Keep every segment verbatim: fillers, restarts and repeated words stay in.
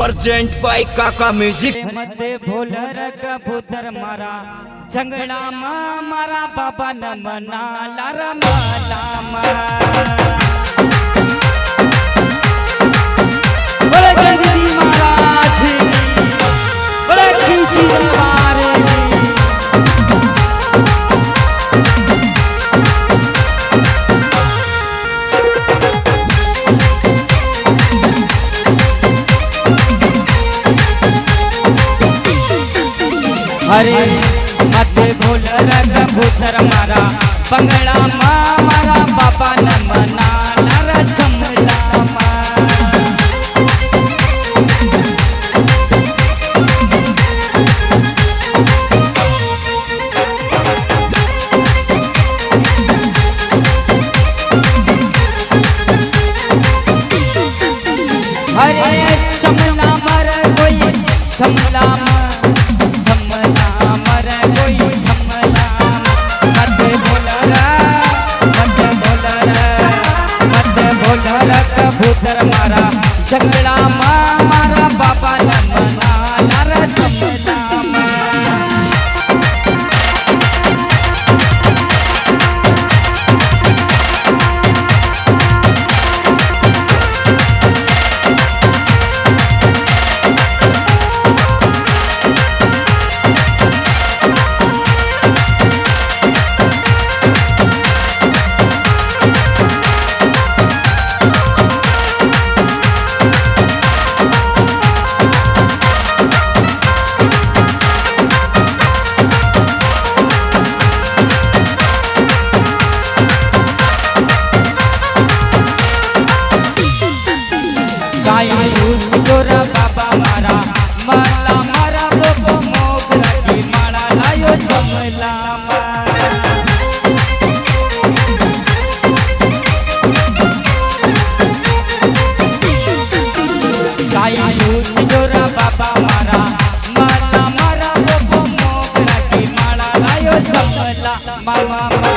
Present by काका music. मध्ये भोलर कबूतर मारा जंगला मा मारा बाबा न मनाला रमाला बड़े गंदी महाराज बड़े खींची मारे हरे मते भोलर कबूतर मारा बंगला मा मारा बाबा न मनाला जंगला हरे चमला मर कोई चमला कबूतर मारा जंगला मा मारा बाबा न मनाला जंगला बाबा मारा माला मारा बोबो मोगरा की माला लायो जमला गाय दूध जोरा बाबा मारा माला मारा बोबो मोगरा की माला लायो जमला मामा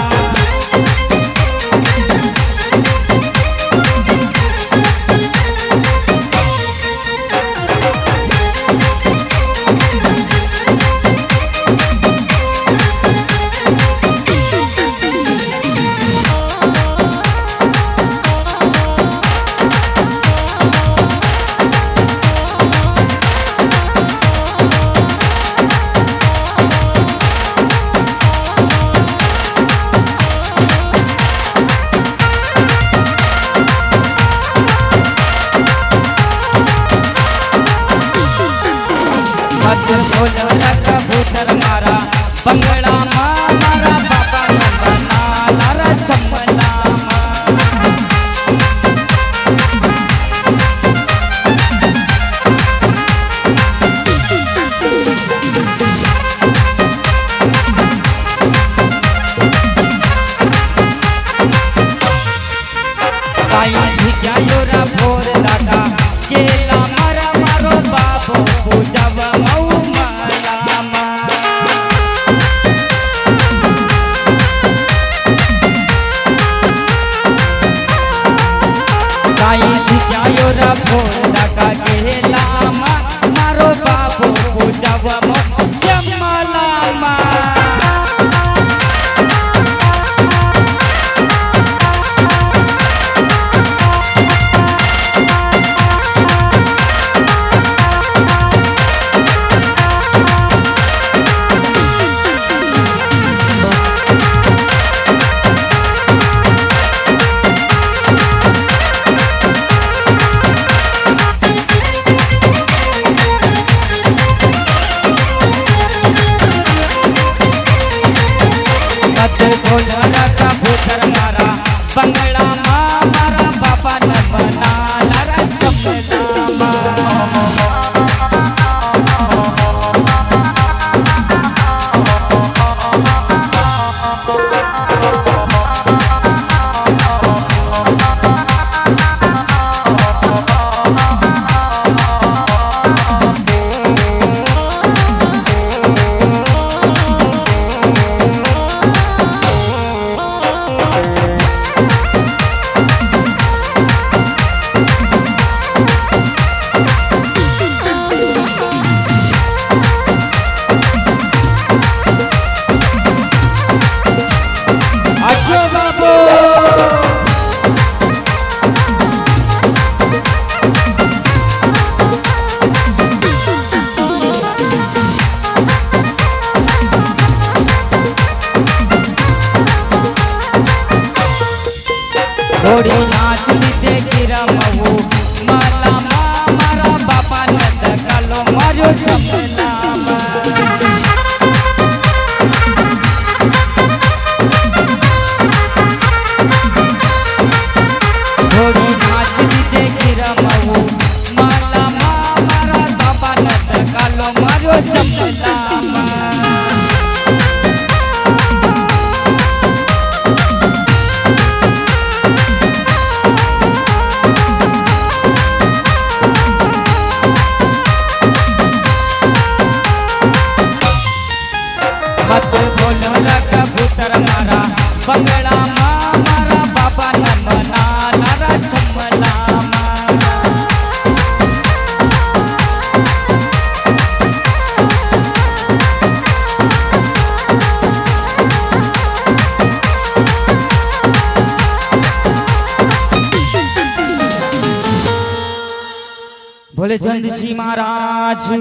भोलर कबूतर मारा बंगला मा मारा बाबा न मनाला जंगला योरा भोर दादा केला मारा मारो बाबो पूजब मऊ योरा भोर दादा केला मारो बाबो पूजब मऊ जमला રમવું માલામાં મારા બાબા નત કાલો માર્યો ચંપલામાં मत बोलो रा कबूतर मारा बंगला मारा बाबा न मना नारा छमला बोले जल्द जी महाराज।